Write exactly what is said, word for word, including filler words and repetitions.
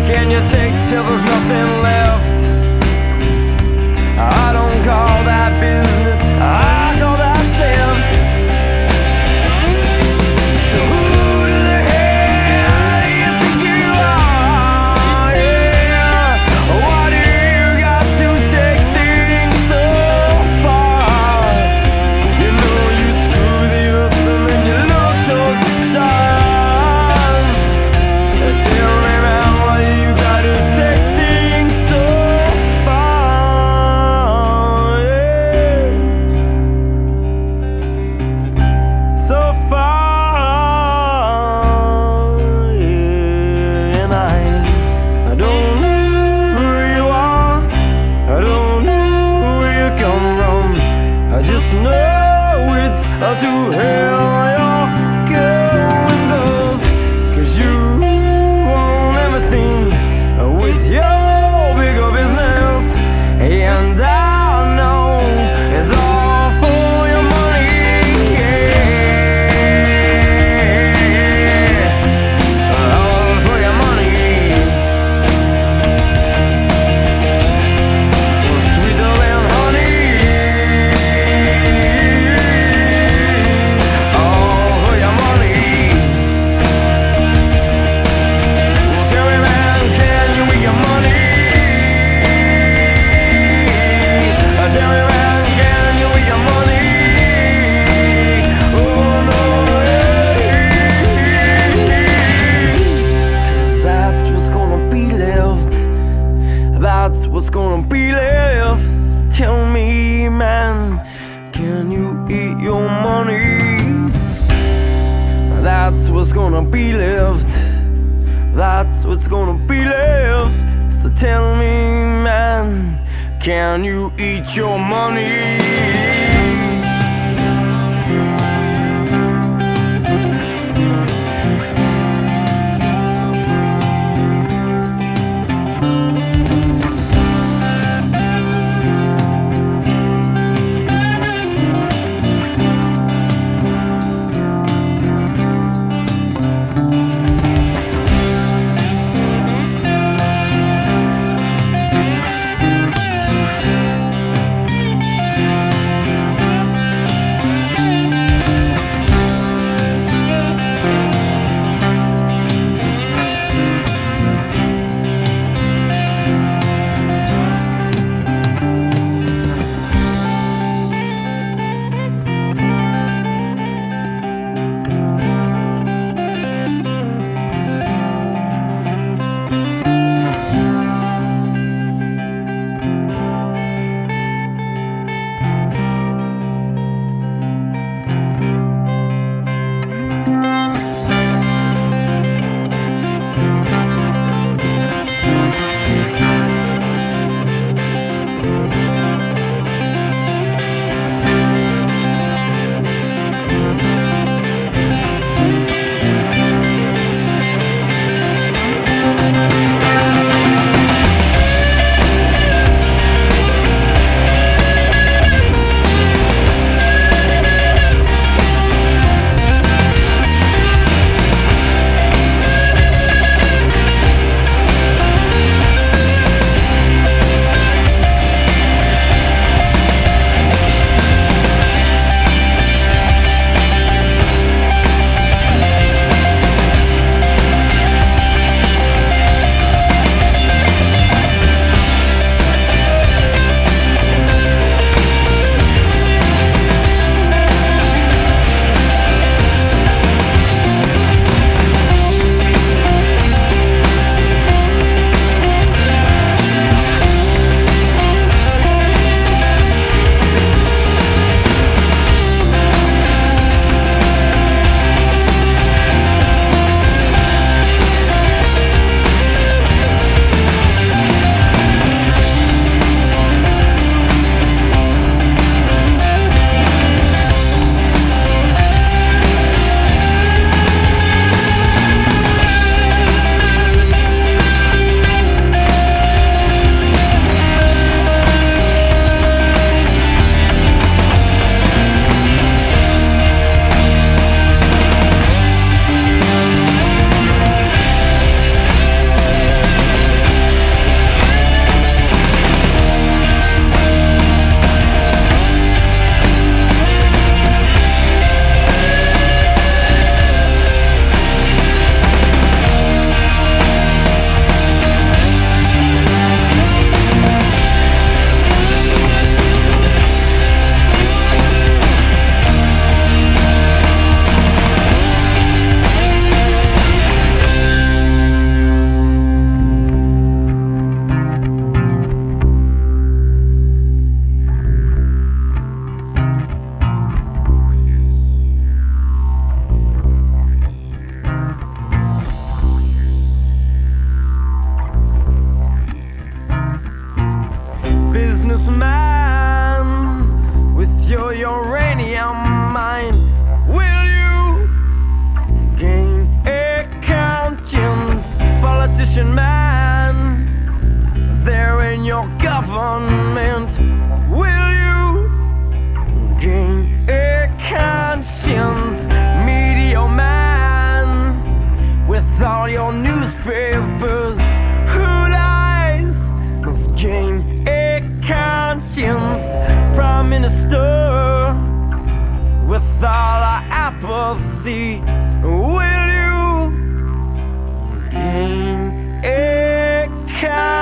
can you take till there's nothing left? I don't call that business, I call that theft. So who the hell do you think you are? Yeah. Why do you got to take things so far? You know you screw the earth and then you look towards the stars. Tell me, man, why do you gotta take things so far? Yeah. So far, yeah. And I, I don't know who you are, I don't know where you come from. I just know it's uh, to hell you're going, girls. 'Cause you own everything with your bigger business, and I know it's all for your money. Yeah, all for your money. Well, sweeter than honey. All for your money. Well, tell me, man, can you eat your money? Uh, Tell me, man, can you eat your money? Oh, no, yeah. 'Cause that's what's gonna be left. That's what's gonna be left. Tell me, man, can you eat your money? That's what's gonna be left. That's what's gonna be left. So tell me, man, can you eat your money? politician man there in your government? Will you gain a conscience, media man, with all your newspapers? Who lies must gain a conscience, Prime Minister, with all our apathy. Will you gain a conscience?